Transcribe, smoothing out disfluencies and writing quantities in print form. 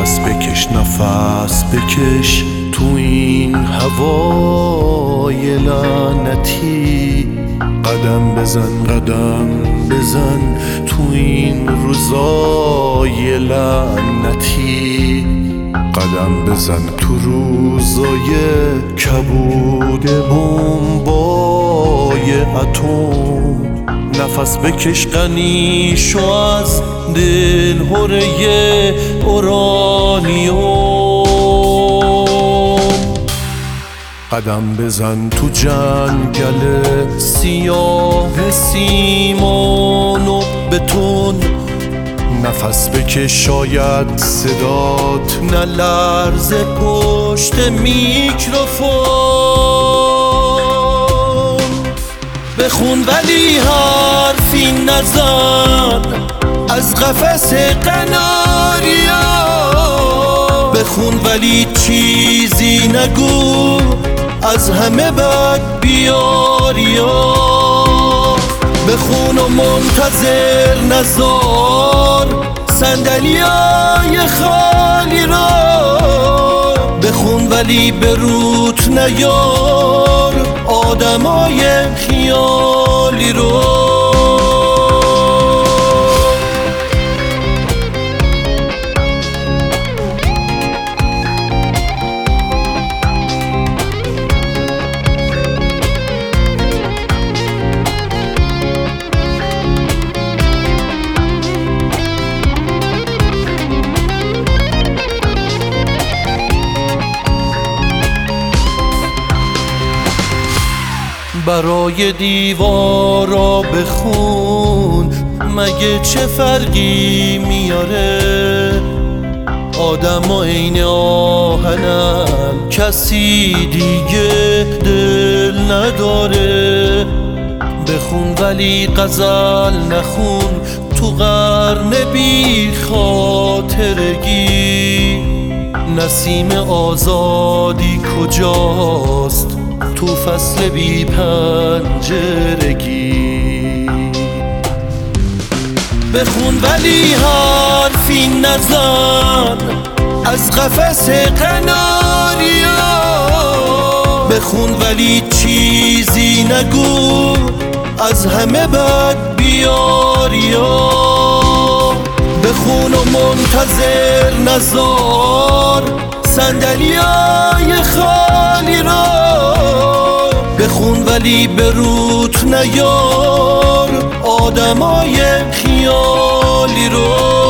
نفس بکش نفس بکش تو این هوای لعنتی، قدم بزن تو این روزای لعنتی، قدم بزن تو روزای کبود بمبای اتم. نفس بکش غنی شو از دل هره اورانیوم، قدم بزن تو جنگل سیاه سیمان و بتون. نفس بکش شاید صدات نلرزه پشت میکروفون، بخون ولی حرفی نزن از قفس قناریا، بخون ولی چیزی نگو از همه بد بیاریا، بخون و منتظر نزار صندلیای خالی را، بخون ولی به روت نیار آدمای خیالی رو. برای دیوارا بخون مگه چه فرقی میاره، آدم عین آهنن کسی دیگه دل نداره، بخون ولی غزل نخون تو قرن بی خاطرگی، نسیم آزادی کجاست تو فصل بی پنجرگی، بخون ولی حرفی نزن از قفس قناریا، بخون ولی چیزی نگو از همه بد بیاریا، بخون و منتظر نزار صندلیای خالی را، بخون ولی به روت نیار آدمای خیالی رو.